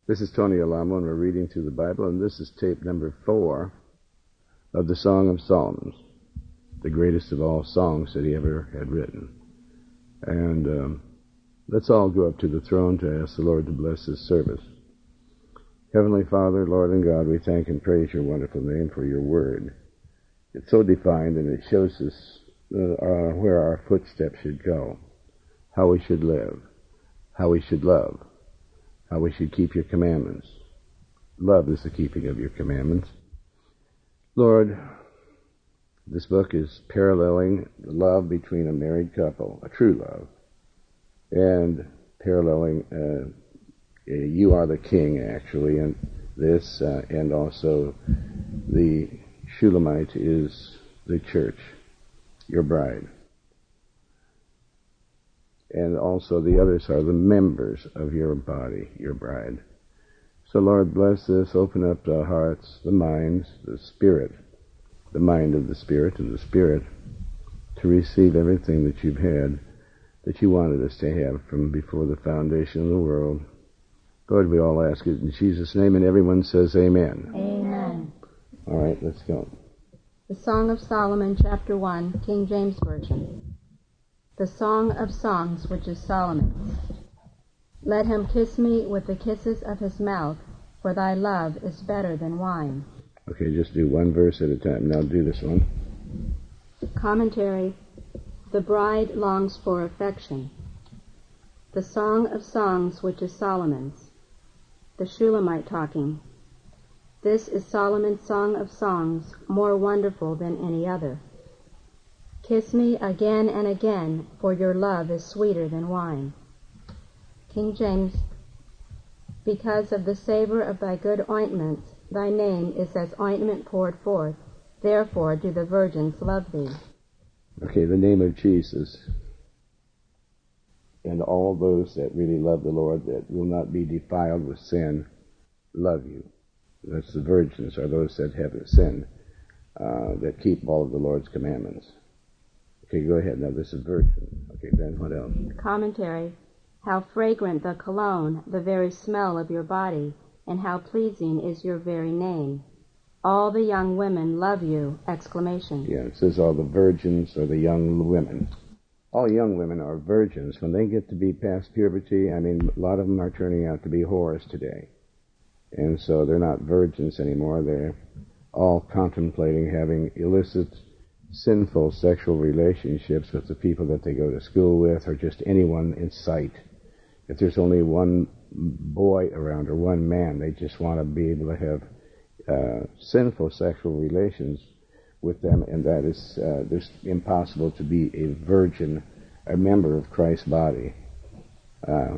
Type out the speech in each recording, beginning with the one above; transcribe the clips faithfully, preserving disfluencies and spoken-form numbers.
This is Tony Alamo, and we're reading through the Bible, and this is tape number four of the Song of Solomon, the greatest of all songs that he ever had written. And um, let's all go up to the throne to ask the Lord to bless this service. Heavenly Father, Lord and God, we thank and praise your wonderful name for your word. It's so defined, and it shows us uh, uh, where our footsteps should go, how we should live, how we should love, how we should keep your commandments. Love is the keeping of your commandments. Lord, this book is paralleling the love between a married couple, a true love, and paralleling uh, you are the king, actually, and this, uh, and also the Shulamite is the church, your bride. And also the others are the members of your body, your bride. So, Lord, bless this. Open up the hearts, the minds, the spirit, the mind of the spirit and the spirit to receive everything that you've had, that you wanted us to have from before the foundation of the world. Lord, we all ask it in Jesus' name, and everyone says amen. Amen. All right, let's go. The Song of Solomon, chapter one, King James Version. The Song of Songs, which is Solomon's. Let him kiss me with the kisses of his mouth, for thy love is better than wine. Okay, just do one verse at a time. Now do this one. Commentary. The bride longs for affection. The Song of Songs, which is Solomon's. The Shulamite talking. This is Solomon's Song of Songs, more wonderful than any other. Kiss me again and again, for your love is sweeter than wine. King James. Because of the savor of thy good ointments, thy name is as ointment poured forth. Therefore do the virgins love thee. Okay, the name of Jesus. And all those that really love the Lord, that will not be defiled with sin, love you. That's the virgins, are those that haven't sinned, uh, that keep all of the Lord's commandments. Okay, go ahead. Now, this is virgin. Okay, then what else? Commentary. How fragrant the cologne, the very smell of your body, and how pleasing is your very name. All the young women love you! Exclamation. Yeah, it says all the virgins are the young women. All young women are virgins. When they get to be past puberty, I mean, a lot of them are turning out to be whores today. And so they're not virgins anymore. They're all contemplating having illicit, sinful sexual relationships with the people that they go to school with, or just anyone in sight. If there's only one boy around or one man, they just want to be able to have uh, sinful sexual relations with them, and that is uh, it's impossible to be a virgin, a member of Christ's body, uh,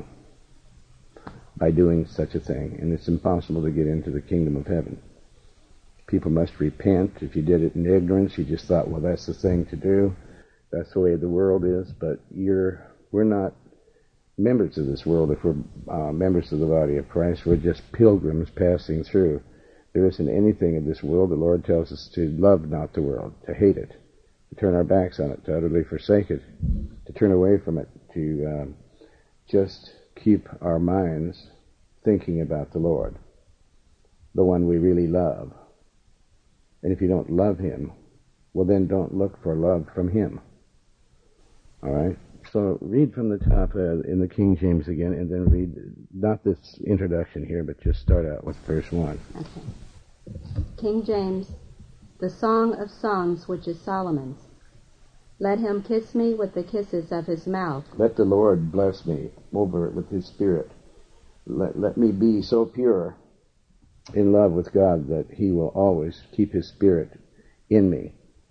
by doing such a thing. And it's impossible to get into the kingdom of heaven. People must repent. If you did it in ignorance, you just thought, well, that's the thing to do. That's the way the world is. But you're, we're not members of this world. If we're uh, members of the body of Christ, we're just pilgrims passing through. There isn't anything of this world. The Lord tells us to love not the world, to hate it, to turn our backs on it, to utterly forsake it, to turn away from it, to um, just keep our minds thinking about the Lord, the one we really love. And if you don't love him, well, then don't look for love from him. All right? So read from the top uh, in the King James again, and then read, not this introduction here, but just start out with verse one. Okay. King James. The Song of Songs, which is Solomon's. Let him kiss me with the kisses of his mouth. Let the Lord bless me over it with his spirit. Let, let me be so pure in love with God that he will always keep his spirit in me.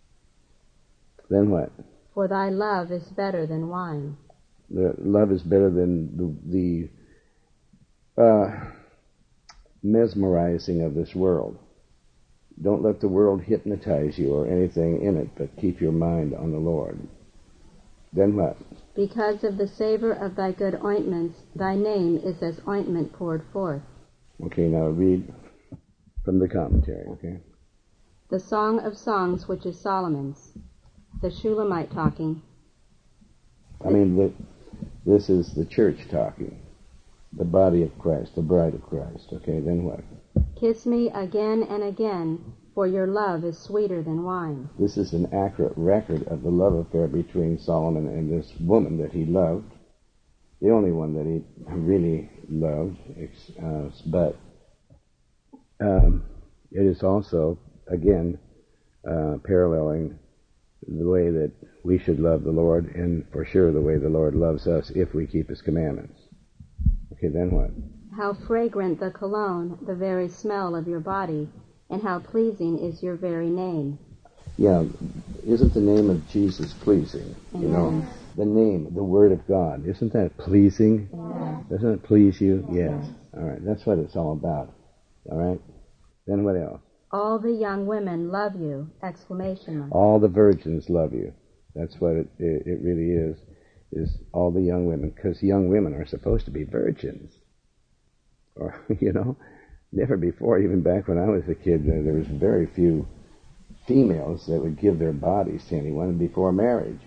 Then what? For thy love is better than wine. The love is better than the, the uh, mesmerizing of this world. Don't let the world hypnotize you or anything in it, but keep your mind on the Lord. Then what? Because of the savor of thy good ointments, thy name is as ointment poured forth. Okay, now read from the commentary, okay? The Song of Songs, which is Solomon's. The Shulamite talking. I mean, the, this is the church talking. The body of Christ, the bride of Christ. Okay, then what? Kiss me again and again, for your love is sweeter than wine. This is an accurate record of the love affair between Solomon and this woman that he loved, the only one that he really loved. Uh, but um, it is also, again, uh, paralleling the way that we should love the Lord, and for sure the way the Lord loves us if we keep His commandments. Okay, then what? How fragrant the cologne, the very smell of your body, and how pleasing is your very name. Yeah, isn't the name of Jesus pleasing? Amen. You know, the name, the Word of God, isn't that pleasing? Amen. Doesn't it please you? Yes. All right, that's what it's all about. All right? Then what else? All the young women love you! Exclamation mark. All the virgins love you. That's what it, it, it really is, is all the young women, because young women are supposed to be virgins. Or, you know, never before, even back when I was a kid, there was very few females that would give their bodies to anyone before marriage.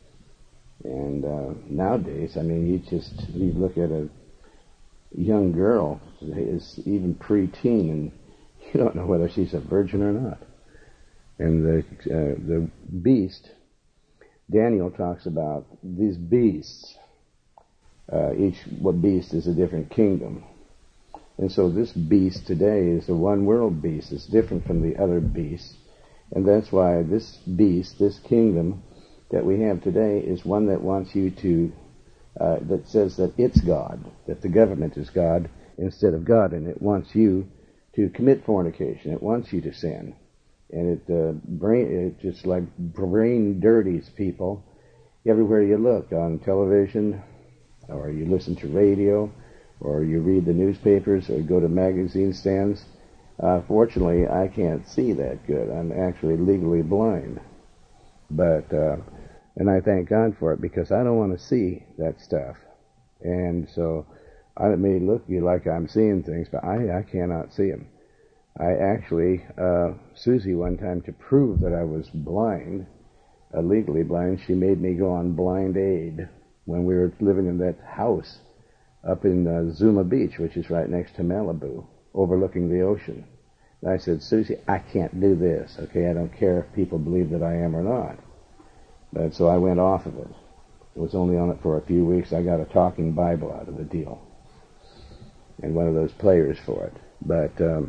And uh, nowadays, I mean, you just you look at a young girl, is even pre-teen, and you don't know whether she's a virgin or not. And the uh, the beast, Daniel talks about these beasts. Uh, each what beast is a different kingdom. And so this beast today is a one-world beast. It's different from the other beasts. And that's why this beast, this kingdom that we have today, is one that wants you to, uh, that says that it's God, that the government is God instead of God, and it wants you to commit fornication. It wants you to sin. And it, uh, brain, it just like brain dirties people everywhere you look, on television, or you listen to radio, or you read the newspapers, or go to magazine stands. Uh, fortunately, I can't see that good. I'm actually legally blind. But, uh, and I thank God for it, because I don't want to see that stuff. And so, I, it may look like I'm seeing things, but I, I cannot see them. I actually, uh, Susie one time, to prove that I was blind, uh, legally blind, she made me go on blind aid when we were living in that house up in uh, Zuma Beach, which is right next to Malibu, overlooking the ocean. And I said, Susie, I can't do this, okay? I don't care if people believe that I am or not. But so I went off of it. I was only on it for a few weeks. I got a talking Bible out of the deal, and one of those players for it. But um,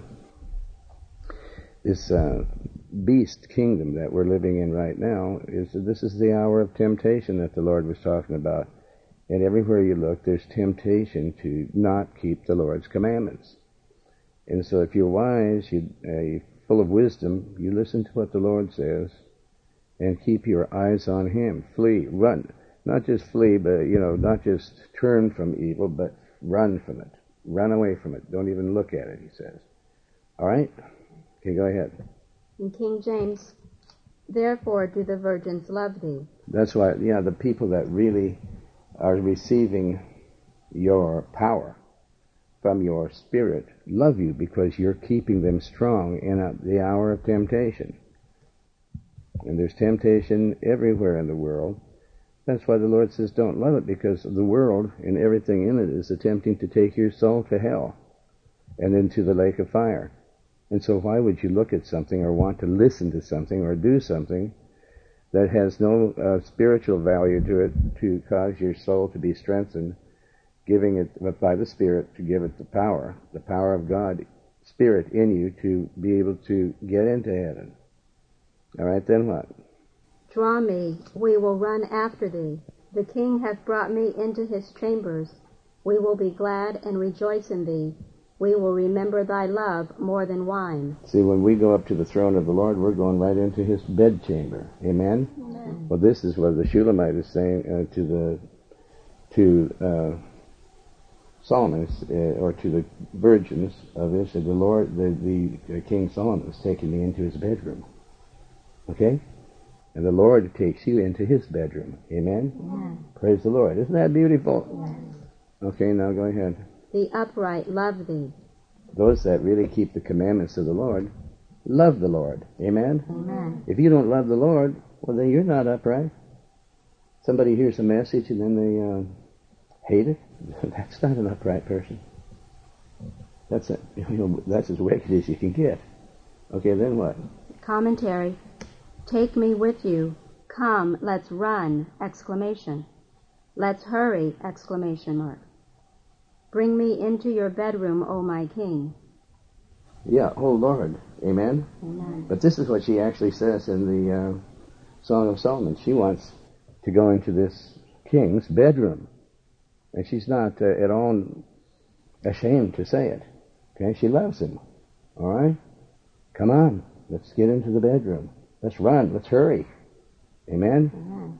this uh, beast kingdom that we're living in right now, is this is the hour of temptation that the Lord was talking about. And everywhere you look, there's temptation to not keep the Lord's commandments. And so if you're wise, you, uh, you're full of wisdom, you listen to what the Lord says and keep your eyes on Him. Flee, run. Not just flee, but, you know, not just turn from evil, but run from it. Run away from it. Don't even look at it, he says. All right? Okay, go ahead. In King James, therefore do the virgins love thee. That's why, yeah, the people that really are receiving your power from your spirit love you, because you're keeping them strong in a, the hour of temptation. And there's temptation everywhere in the world. That's why the Lord says don't love it, because the world and everything in it is attempting to take your soul to hell and into the lake of fire. And so why would you look at something or want to listen to something or do something that has no uh, spiritual value to it, to cause your soul to be strengthened, giving it by the Spirit, to give it the power, the power of God, Spirit in you, to be able to get into heaven. All right, then what? Draw me, we will run after thee. The King hath brought me into his chambers. We will be glad and rejoice in thee. We will remember thy love more than wine. See, when we go up to the throne of the Lord, we're going right into his bedchamber. Amen? Amen. Well, this is what the Shulamite is saying uh, to the to uh, Solomon, uh, or to the virgins of this. The Lord, the, the uh, King Solomon is taking me into his bedroom. Okay? And the Lord takes you into his bedroom. Amen? Amen. Praise the Lord. Isn't that beautiful? Amen. Okay, now go ahead. The upright love thee. Those that really keep the commandments of the Lord love the Lord. Amen? Amen. If you don't love the Lord, well, then you're not upright. Somebody hears a message and then they uh, hate it? That's not an upright person. That's a, you know, that's as wicked as you can get. Okay, then what? Commentary. Take me with you. Come, let's run! Exclamation. Let's hurry! Exclamation mark. Bring me into your bedroom, O my king. Yeah, oh Lord. Amen? Amen. But this is what she actually says in the uh, Song of Solomon. She wants to go into this king's bedroom. And she's not uh, at all ashamed to say it. Okay, she loves him. All right? Come on, let's get into the bedroom. Let's run, let's hurry. Amen? Amen.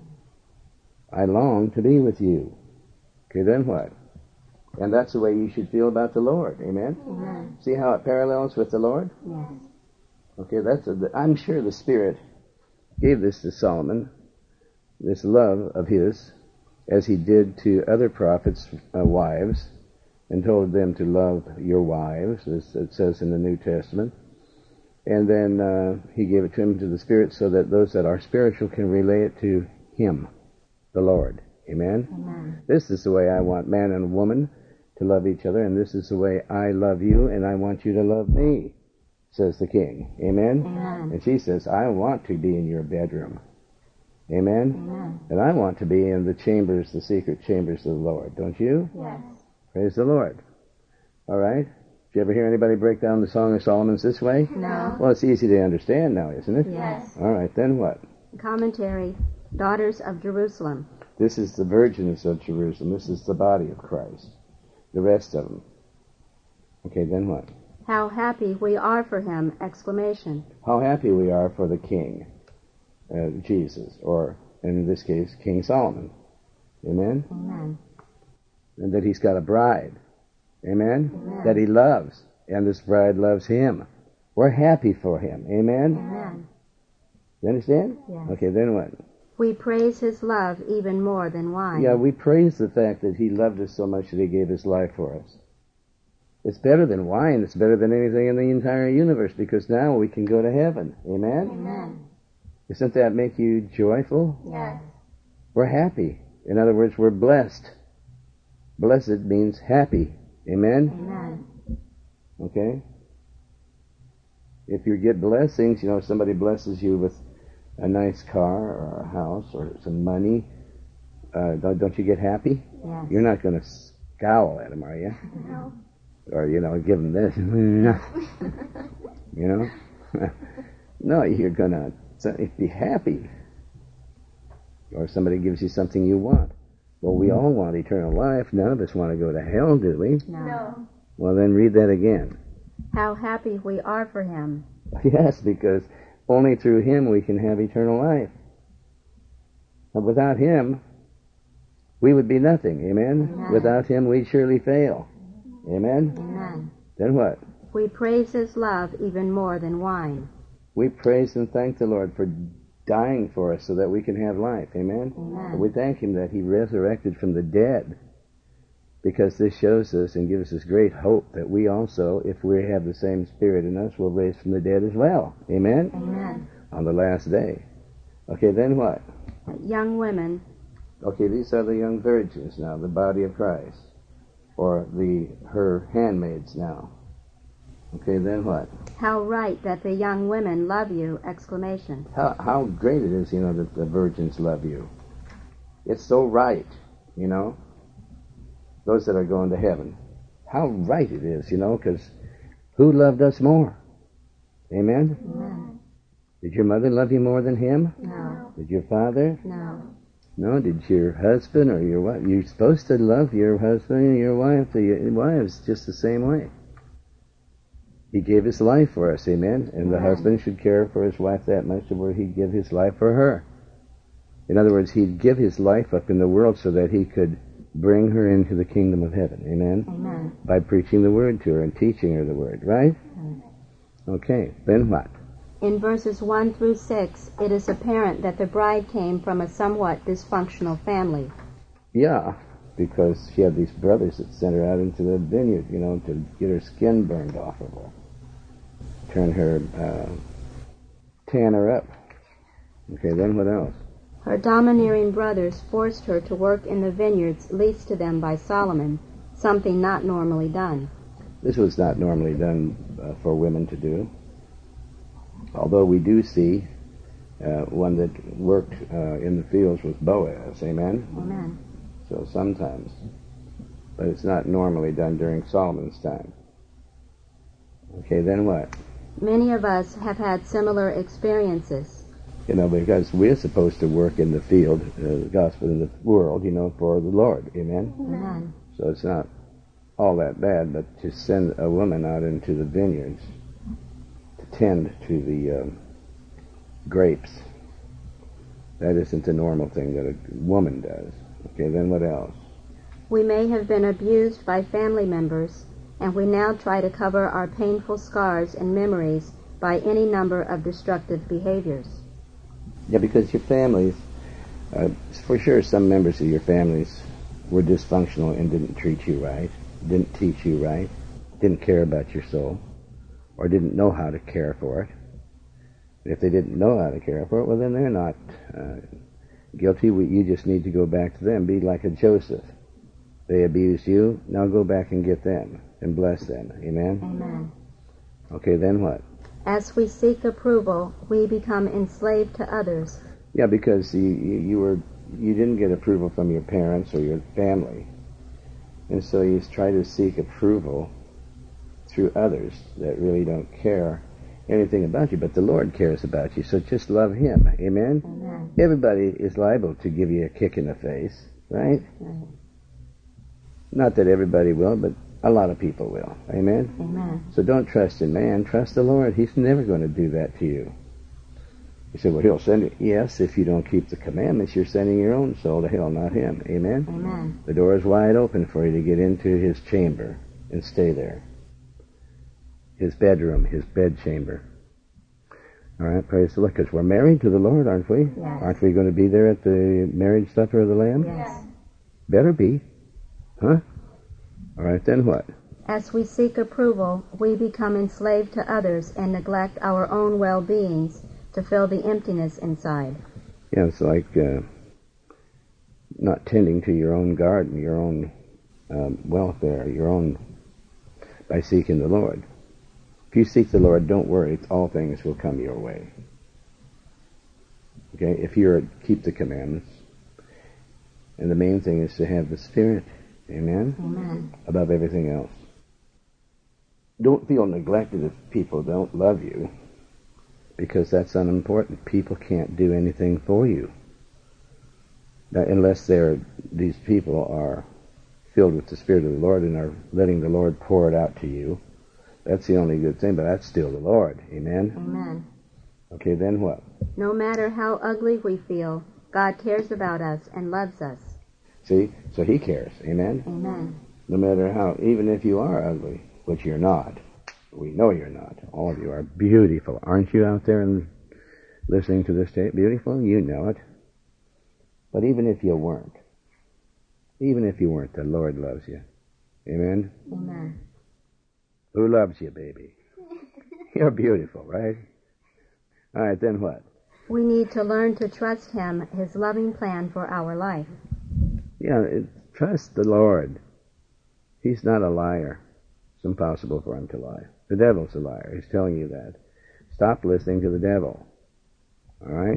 I long to be with you. Okay, then what? And that's the way you should feel about the Lord. Amen? Amen. See how it parallels with the Lord? Yes. Okay, that's a, I'm sure the Spirit gave this to Solomon, this love of his, as he did to other prophets' uh, wives, and told them to love your wives, as it says in the New Testament. And then uh, he gave it to him to the Spirit so that those that are spiritual can relay it to him, the Lord. Amen? Amen. This is the way I want man and woman to love each other, and this is the way I love you, and I want you to love me, says the king. Amen? Amen. And she says, I want to be in your bedroom. Amen? Amen. And I want to be in the chambers, the secret chambers of the Lord. Don't you? Yes. Praise the Lord. All right? Did you ever hear anybody break down the Song of Solomon this way? No. Well, it's easy to understand now, isn't it? Yes. All right, then what? Commentary. Daughters of Jerusalem. This is the virgins of Jerusalem. This is the body of Christ. The rest of them. Okay, then what? How happy we are for him! Exclamation. How happy we are for the King, uh, Jesus, or in this case, King Solomon. Amen? Amen. And that he's got a bride. Amen? Amen. That he loves, and this bride loves him. We're happy for him. Amen? Amen. You understand? Yes. Okay, then what? We praise his love even more than wine. Yeah, we praise the fact that he loved us so much that he gave his life for us. It's better than wine. It's better than anything in the entire universe, because now we can go to heaven. Amen? Amen. Doesn't that make you joyful? Yes. We're happy. In other words, we're blessed. Blessed means happy. Amen? Amen. Okay? If you get blessings, you know, if somebody blesses you with a nice car or a house or some money, uh, don't, don't you get happy? Yes. You're not going to scowl at them, are you? No. Or, you know, give them this. You know? No, you're going to be happy. Or somebody gives you something you want. Well, we all want eternal life. None of us want to go to hell, do we? No. No. Well, then read that again. How happy we are for him. Yes, because only through him we can have eternal life. But without him, we would be nothing. Amen? Amen. Without him, we'd surely fail. Amen? Amen. Then what? We praise his love even more than wine. We praise and thank the Lord for dying for us so that we can have life. Amen? Amen. We thank him that he resurrected from the dead, because this shows us and gives us great hope that we also, if we have the same spirit in us, will raise from the dead as well. Amen? Amen. On the last day. Okay, then what? Young women. Okay, these are the young virgins now, the body of Christ, or the her handmaids now. Okay, then what? How right that the young women love you! Exclamation. How how great it is, you know, that the virgins love you. It's so right, you know. Those that are going to heaven. How right it is, you know, because who loved us more? Amen? Amen. Did your mother love you more than him? No. Did your father? No. No, did your husband or your wife? You're supposed to love your husband and your wife, the wives, just the same way. He gave his life for us, amen? And the Amen. husband should care for his wife that much to where he'd give his life for her. In other words, he'd give his life up in the world so that he could bring her into the kingdom of heaven, amen? Amen. By preaching the word to her and teaching her the word, right? Amen. Okay, then what? In verses one through six, it is apparent that the bride came from a somewhat dysfunctional family. Yeah, because she had these brothers that sent her out into the vineyard, you know, to get her skin burned off of her. Turn her, uh, tan her up. Okay, then what else? Her domineering brothers forced her to work in the vineyards leased to them by Solomon, something not normally done. This was not normally done uh, for women to do. Although we do see uh, one that worked uh, in the fields with Boaz, amen? Amen. So sometimes. But it's not normally done during Solomon's time. Okay, then what? Many of us have had similar experiences. You know, because we're supposed to work in the field, uh, the gospel in the world, you know, for the Lord, amen? Amen. So it's not all that bad, but to send a woman out into the vineyards to tend to the um, grapes, that isn't a normal thing that a woman does. Okay, then what else? We may have been abused by family members, and we now try to cover our painful scars and memories by any number of destructive behaviors. Yeah, because your families, uh, for sure some members of your families were dysfunctional and didn't treat you right, didn't teach you right, didn't care about your soul, or didn't know how to care for it. If they didn't know how to care for it, well, then they're not uh, guilty. We, you just need to go back to them. Be like a Joseph. They abused you, now go back and get them and bless them. Amen? Amen. Okay, then what? As we seek approval, we become enslaved to others. Yeah, because you, you, you were you didn't get approval from your parents or your family. And so you try to seek approval through others that really don't care anything about you, but the Lord cares about you, so just love Him. Amen? Amen. Everybody is liable to give you a kick in the face, right? Right. Not that everybody will, but a lot of people will. Amen? Amen. So don't trust in man, trust the Lord. He's never going to do that to you. You say, well, He'll send it. Yes, if you don't keep the commandments, you're sending your own soul to hell, not Him. Amen? Amen. The door is wide open for you to get into His chamber and stay there. His bedroom, His bed chamber. All right, praise the Lord, because we're married to the Lord, aren't we? Yes. Aren't we going to be there at the marriage supper of the Lamb? Yes. Better be. Huh? All right, then what? As we seek approval, we become enslaved to others and neglect our own well-beings to fill the emptiness inside. Yeah, it's like uh, not tending to your own garden, your own um, welfare, your own, by seeking the Lord. If you seek the Lord, don't worry, all things will come your way. Okay, if you're, keep the commandments. And the main thing is to have the Spirit, amen? Amen. Above everything else. Don't feel neglected if people don't love you, because that's unimportant. People can't do anything for you. Now, unless they're, these people are filled with the Spirit of the Lord and are letting the Lord pour it out to you. That's the only good thing, but that's still the Lord. Amen? Amen. Okay, then what? No matter how ugly we feel, God cares about us and loves us. See? So He cares. Amen? Amen. No matter how, even if you are ugly, which you're not. We know you're not. All of you are beautiful. Aren't you out there and listening to this tape? Beautiful? You know it. But even if you weren't, even if you weren't, the Lord loves you. Amen? Amen. Who loves you, baby? You're beautiful, right? All right, then what? We need to learn to trust Him, His loving plan for our life. Yeah, it, trust the Lord. He's not a liar. It's impossible for Him to lie. The devil's a liar. He's telling you that. Stop listening to the devil. All right?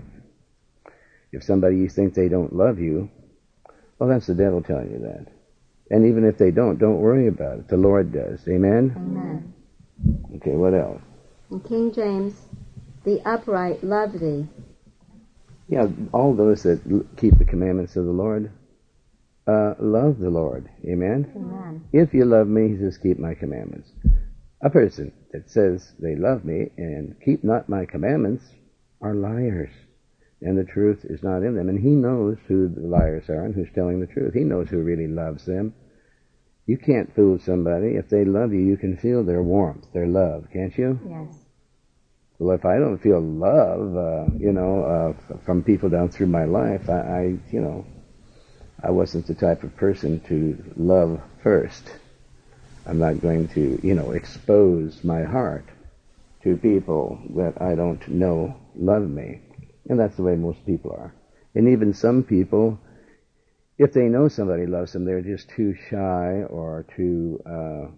If somebody you think they don't love you, well, that's the devil telling you that. And even if they don't, don't worry about it. The Lord does. Amen? Amen. Okay, what else? In King James, the upright love Thee. Yeah, all those that l- keep the commandments of the Lord uh, love the Lord. Amen? Amen. If you love me, He says, keep my commandments. A person that says they love me and keep not my commandments are liars. And the truth is not in them. And He knows who the liars are and who's telling the truth. He knows who really loves them. You can't fool somebody. If they love you, you can feel their warmth, their love, can't you? Yes. Well, if I don't feel love, uh, you know, uh, from people down through my life, I, I, you know, I wasn't the type of person to love first. I'm not going to, you know, expose my heart to people that I don't know love me. And that's the way most people are. And even some people, if they know somebody loves them, they're just too shy or too uh,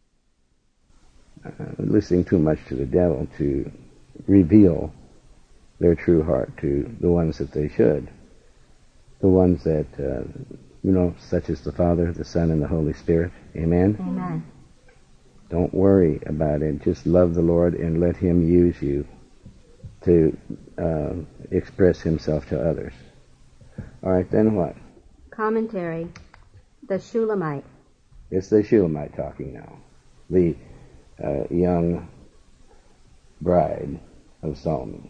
uh, listening too much to the devil to reveal their true heart to the ones that they should. The ones that, uh, you know, such as the Father, the Son, and the Holy Spirit. Amen? Amen. Don't worry about it. Just love the Lord and let Him use you to uh, express Himself to others. All right, then what? Commentary. The Shulamite. It's the Shulamite talking now. The uh, young bride of Solomon.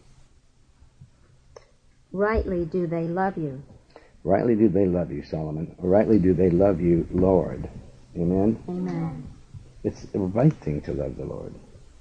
Rightly do they love you. Rightly do they love you, Solomon. Rightly do they love you, Lord. Amen? Amen. It's the right thing to love the Lord.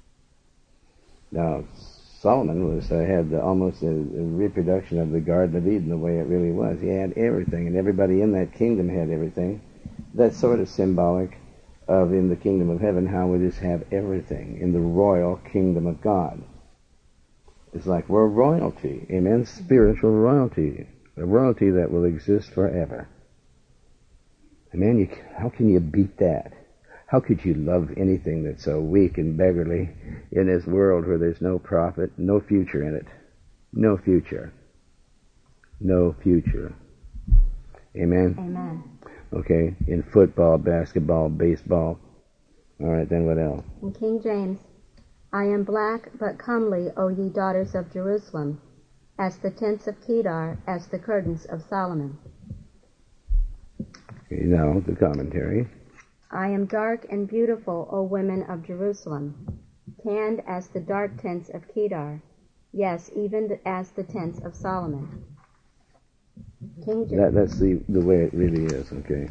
Now, Solomon was uh, had the, almost a, a reproduction of the Garden of Eden the way it really was. He had everything, and everybody in that kingdom had everything. That's sort of symbolic of in the kingdom of heaven how we just have everything in the royal kingdom of God. It's like we're royalty, amen? Spiritual royalty, a royalty that will exist forever. Amen? You, how can you beat that? How could you love anything that's so weak and beggarly in this world where there's no profit, no future in it? No future. No future. Amen? Amen. Okay, in football, basketball, baseball. All right, then what else? In King James, I am black but comely, O ye daughters of Jerusalem, as the tents of Kedar, as the curtains of Solomon. Okay, now the commentary. I am dark and beautiful, O women of Jerusalem, tanned as the dark tents of Kedar, yes, even as the tents of Solomon. King James. That, that's the, the way it really is, okay?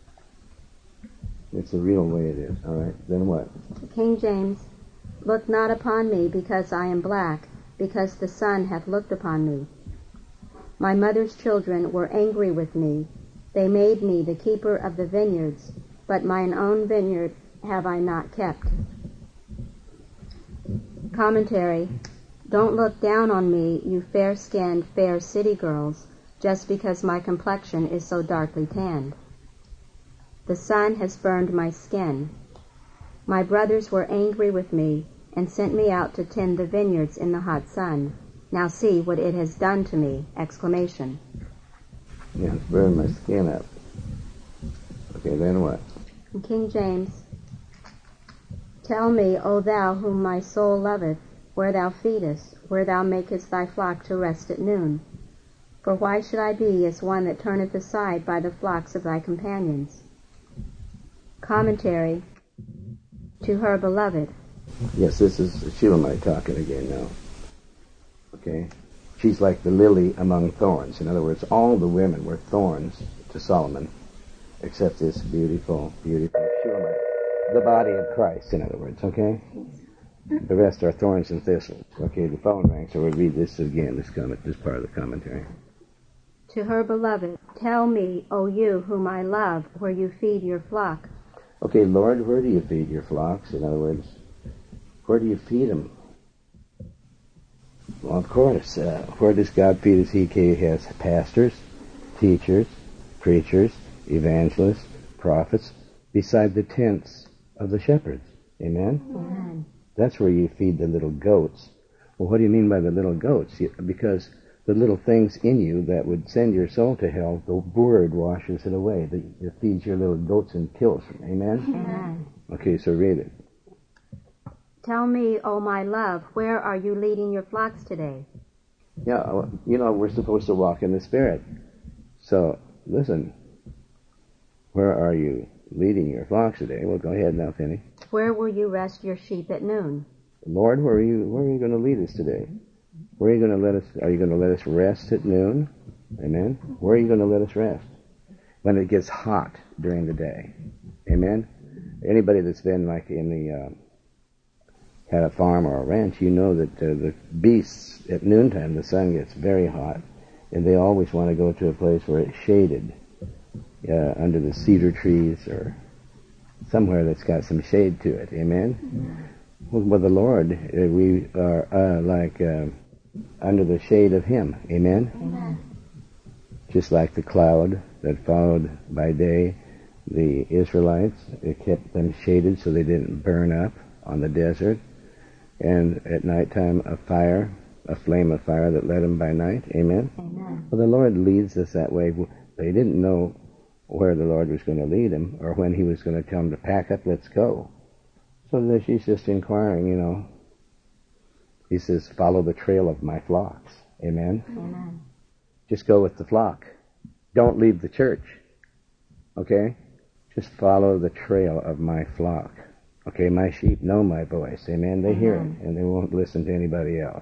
It's the real way it is, all right? Then what? King James, look not upon me because I am black, because the sun hath looked upon me. My mother's children were angry with me. They made me the keeper of the vineyards, but mine own vineyard have I not kept. Commentary. Don't look down on me, you fair-skinned, fair city girls, just because my complexion is so darkly tanned. The sun has burned my skin. My brothers were angry with me and sent me out to tend the vineyards in the hot sun. Now see what it has done to me! Exclamation. Yeah, it's burned my skin up. Okay, then what? In King James, tell me, O thou whom my soul loveth, where thou feedest, where thou makest thy flock to rest at noon. For why should I be as one that turneth aside by the flocks of thy companions? Commentary. To her beloved. Yes, this is Shulamite talking again now. Okay? She's like the lily among thorns. In other words, all the women were thorns to Solomon, except this beautiful, beautiful Shulamite. The body of Christ, in other words, okay? The rest are thorns and thistles. Okay, the phone rang, so we'll read this again, this comment, this part of the commentary. To her beloved, tell me, O you whom I love, where you feed your flock. Okay, Lord, where do you feed your flocks? In other words, where do you feed them? Well, of course, uh, where does God feed us? He has pastors, teachers, preachers, evangelists, prophets, beside the tents of the shepherds. Amen? Amen. That's where you feed the little goats. Well, what do you mean by the little goats? Because the little things in you that would send your soul to hell, the word washes it away. It feeds your little goats and kills them. Amen? Amen. Okay, so read it. Tell me, O my love, where are you leading your flocks today? Yeah, you know, we're supposed to walk in the Spirit. So, listen, where are you leading your flocks today? Well, go ahead now, Penny. Where will you rest your sheep at noon? Lord, where are you, where are you going to lead us today? Where are you going to let us, are you going to let us rest at noon? Amen? Where are you going to let us rest? When it gets hot during the day. Amen? Anybody that's been like in the, uh, had a farm or a ranch, you know that uh, the beasts at noontime, the sun gets very hot, and they always want to go to a place where it's shaded, uh, under the cedar trees or somewhere that's got some shade to it. Amen? Well, with the Lord, uh, we are uh, like uh, under the shade of Him. Amen? Amen. just like the cloud that followed by day the Israelites. It kept them shaded so they didn't burn up on the desert. And at nighttime, a fire, a flame of fire that led them by night. Amen? Amen. Well, the Lord leads us that way. They didn't know where the Lord was going to lead them or when he was going to tell them to pack up, let's go. So she's just inquiring, you know. He says, follow the trail of my flocks. Amen? Amen. Just go with the flock. Don't leave the church. Okay? Just follow the trail of my flock. Okay, my sheep know my voice. Amen? They hear it, and they won't listen to anybody else.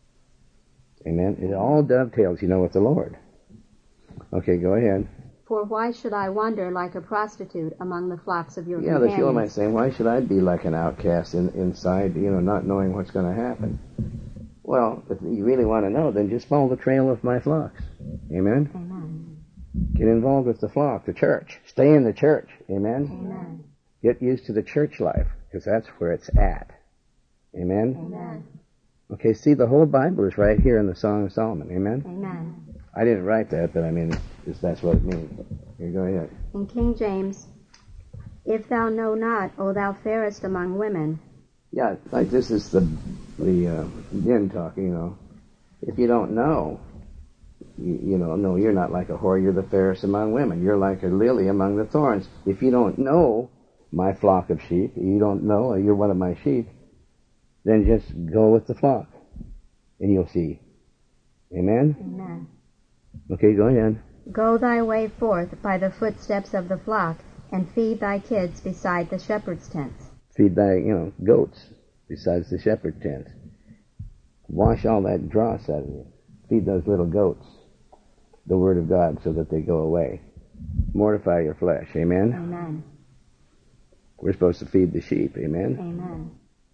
Amen? It all dovetails, you know, with the Lord. Okay, go ahead. For why should I wander like a prostitute among the flocks of your yeah, companions? Yeah, the Shulamite saying, why should I be like an outcast in, inside, you know, not knowing what's going to happen? Well, if you really want to know, then just follow the trail of my flocks. Amen? Amen. Get involved with the flock, the church. Stay in the church. Amen? Amen. Get used to the church life, because that's where it's at. Amen? Amen. Okay, see, the whole Bible is right here in the Song of Solomon. Amen? Amen. I didn't write that, but I mean, just that's what it means. Here, go ahead. In King James, if thou know not, O thou fairest among women. Yeah, like this is the the uh, din talking, you know. If you don't know, you, you know, no, you're not like a whore, you're the fairest among women. You're like a lily among the thorns. If you don't know my flock of sheep, you don't know, or you're one of my sheep, then just go with the flock, and you'll see. Amen? Amen. Okay, go ahead. Go thy way forth by the footsteps of the flock, and feed thy kids beside the shepherd's tents. Feed thy, you know, goats besides the shepherd tent. Wash all that dross out of you. Feed those little goats the word of God so that they go away. Mortify your flesh. Amen? Amen. We're supposed to feed the sheep. Amen? Amen.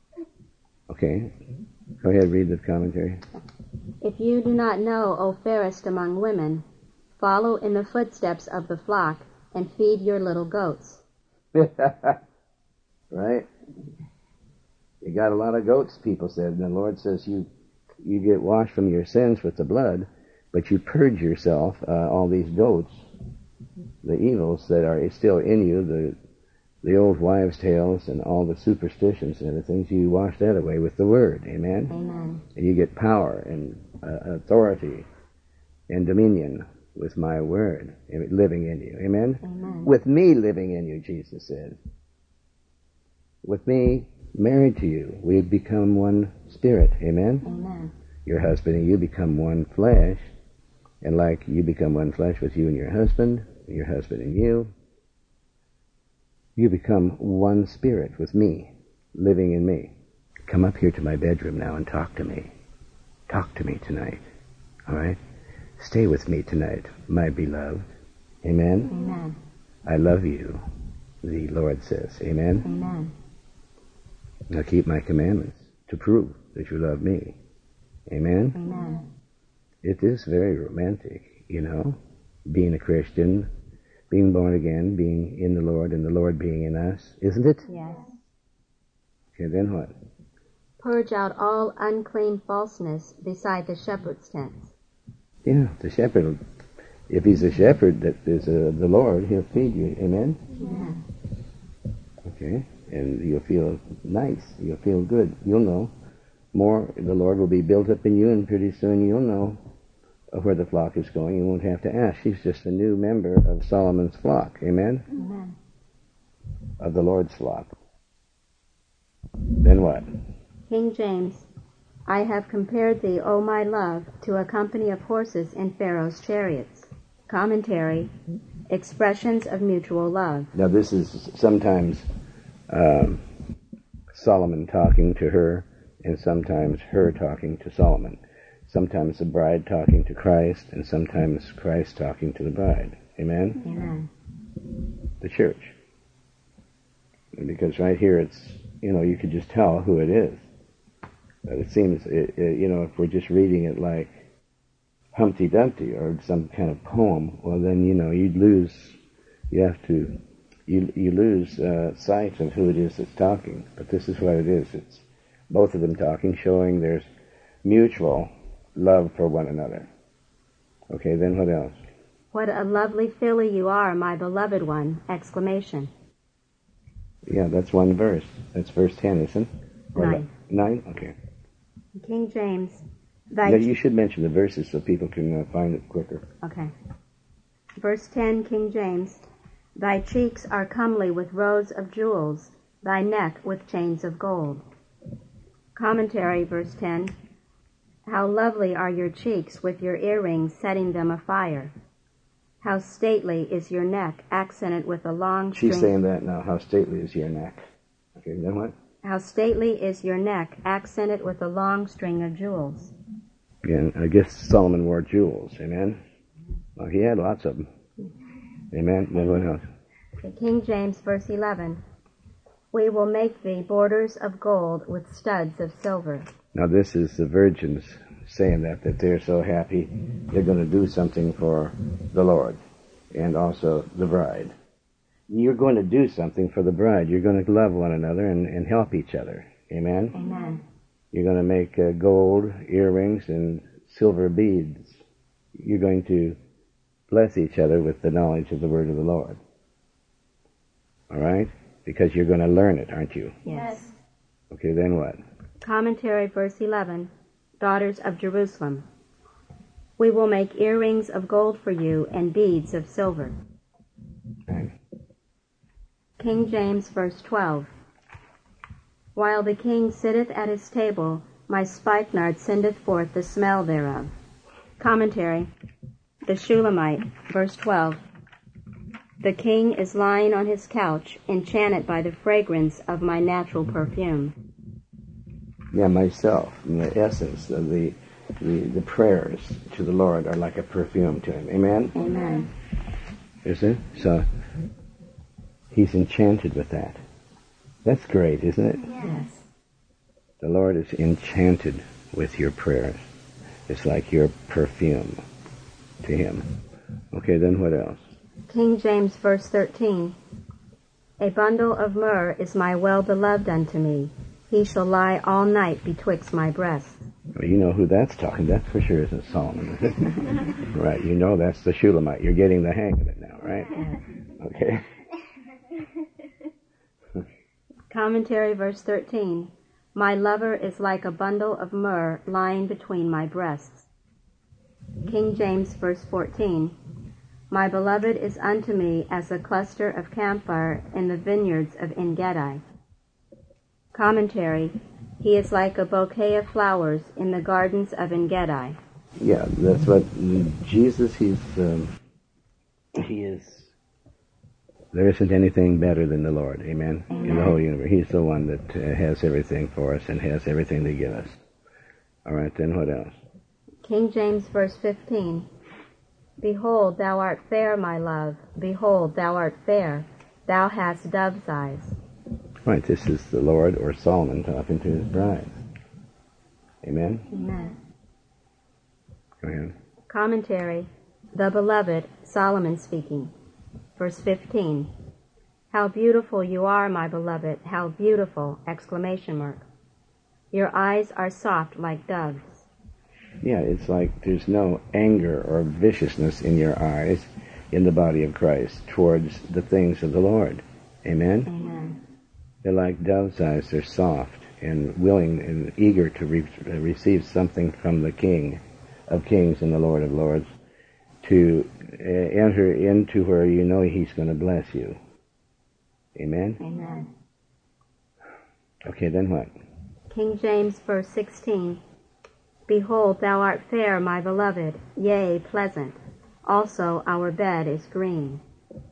Okay. Go ahead, read the commentary. If you do not know, O fairest among women, follow in the footsteps of the flock and feed your little goats. Right? You got a lot of goats, people said, and the Lord says you you get washed from your sins with the blood, but you purge yourself, uh, all these goats, the evils that are still in you, the the old wives' tales and all the superstitions and everything, so you wash that away with the Word. Amen? Amen. And you get power and uh, authority and dominion with my Word living in you. Amen? Amen. With me living in you, Jesus said. With me married to you, we become one spirit. Amen? Amen. Your husband and you become one flesh, and like you become one flesh with you and your husband, and your husband and you, you become one spirit with me, living in me. Come up here to my bedroom now and talk to me. Talk to me tonight. All right? Stay with me tonight, my beloved. Amen? Amen. I love you, the Lord says. Amen? Amen. Now keep my commandments to prove that you love me. Amen? Amen. It is very romantic, you know, being a Christian, being born again, being in the Lord, and the Lord being in us, isn't it? Yes. Okay, then what? Purge out all unclean falseness beside the shepherd's tents. Yeah, the shepherd, if he's a shepherd that is uh, the Lord, he'll feed you. Amen? Amen. Okay, and you'll feel nice. You'll feel good. You'll know more. The Lord will be built up in you, and pretty soon you'll know where the flock is going. You won't have to ask. She's just a new member of Solomon's flock. Amen? Amen. Of the Lord's flock. Then what? King James, I have compared thee, O my love, to a company of horses in Pharaoh's chariots. Commentary, expressions of mutual love. Now this is sometimes um, Solomon talking to her, and sometimes her talking to Solomon. Sometimes the bride talking to Christ, and sometimes Christ talking to the bride. Amen? Amen. The church. Because right here it's, you know, you could just tell who it is. But it seems, it, it, you know, if we're just reading it like Humpty Dumpty or some kind of poem, well then, you know, you'd lose, you have to, you you lose uh, sight of who it is that's talking. But this is what it is. It's both of them talking, showing there's mutual love for one another. Okay, then what else? What a lovely filly you are, my beloved one! Exclamation. Yeah, that's one verse. That's verse ten, isn't it? Or Nine. la- Nine? Okay. King James, thy... Now, you should mention the verses so people can uh, find it quicker. Okay. Verse ten, King James, thy cheeks are comely with rows of jewels, thy neck with chains of gold. Commentary, verse ten, how lovely are your cheeks with your earrings setting them afire. How stately is your neck, accented with a long string... She's saying that now. How stately is your neck. Okay, then what? How stately is your neck, accented with a long string of jewels. Again, I guess Solomon wore jewels. Amen? Well, he had lots of them. Amen? Then what else? Okay, King James, verse eleven, we will make thee borders of gold with studs of silver. Now this is the virgins saying that, that they're so happy they're going to do something for the Lord and also the bride. You're going to do something for the bride. You're going to love one another and, and help each other. Amen? Amen. You're going to make uh, gold earrings and silver beads. You're going to bless each other with the knowledge of the word of the Lord. All right? Because you're going to learn it, aren't you? Yes. Okay, then what? Commentary, verse eleven, daughters of Jerusalem, we will make earrings of gold for you and beads of silver. Right. King James, verse twelve, while the king sitteth at his table, my spikenard sendeth forth the smell thereof. Commentary, the Shulamite, verse twelve, the king is lying on his couch, enchanted by the fragrance of my natural perfume. Yeah, myself, in the essence of the, the the prayers to the Lord are like a perfume to him. Amen? Amen. Is it? So, he's enchanted with that. That's great, isn't it? Yes. The Lord is enchanted with your prayers. It's like your perfume to him. Okay, then what else? King James, verse thirteen, a bundle of myrrh is my well-beloved unto me. He shall lie all night betwixt my breasts. Well, you know who that's talking. That for sure isn't Solomon, is it? Right, you know that's the Shulamite. You're getting the hang of it now, right? Okay. Commentary, verse thirteen, my lover is like a bundle of myrrh lying between my breasts. King James, verse fourteen, my beloved is unto me as a cluster of camphor in the vineyards of En-gedi. Commentary, he is like a bouquet of flowers in the gardens of En-gedi. Yeah, that's what Jesus, he's, um, he is, there isn't anything better than the Lord, amen? Amen. In the whole universe. He's the one that uh, has everything for us and has everything to give us. All right, then what else? King James, verse fifteen, behold, thou art fair, my love. Behold, thou art fair. Thou hast dove's eyes. Right, this is the Lord or Solomon talking to his bride. Amen? Amen. Go ahead. Commentary, the beloved, Solomon speaking. Verse fifteen, how beautiful you are, my beloved, how beautiful! Exclamation mark. Your eyes are soft like doves. Yeah, it's like there's no anger or viciousness in your eyes in the body of Christ towards the things of the Lord. Amen? Amen. They're like dove's eyes. They're soft and willing and eager to re- receive something from the King of Kings and the Lord of Lords, to uh, enter into where you know he's going to bless you. Amen? Amen. Okay, then what? King James, verse sixteen, behold, thou art fair, my beloved, yea, pleasant. Also our bed is green.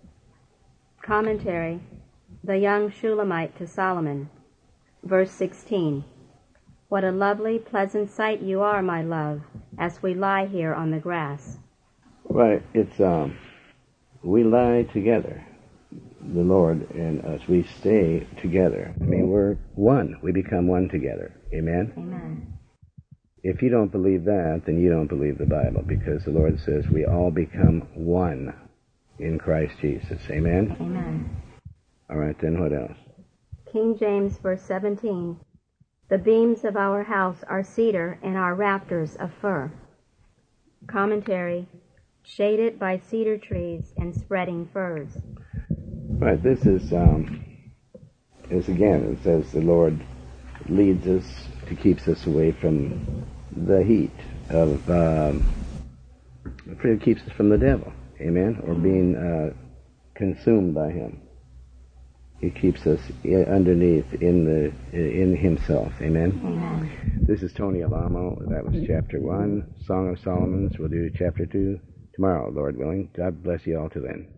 Commentary, the young Shulamite to Solomon. Verse sixteen, what a lovely, pleasant sight you are, my love, as we lie here on the grass. Right, it's, um, we lie together, the Lord and us. We stay together. I mean, we're one. We become one together. Amen? Amen. If you don't believe that, then you don't believe the Bible, because the Lord says we all become one in Christ Jesus. Amen? Amen. All right, then what else? King James, verse seventeen, the beams of our house are cedar and our rafters of fir. Commentary, shaded by cedar trees and spreading firs. Right, this is, um, is again, it says the Lord leads us, to keeps us away from the heat of, um, it keeps us from the devil, amen, or being uh, consumed by him. He keeps us underneath in the in himself, amen. Amen. This is Tony Alamo. That was chapter one, Song of Solomon's. We'll do chapter two tomorrow, Lord willing. God bless you all till then.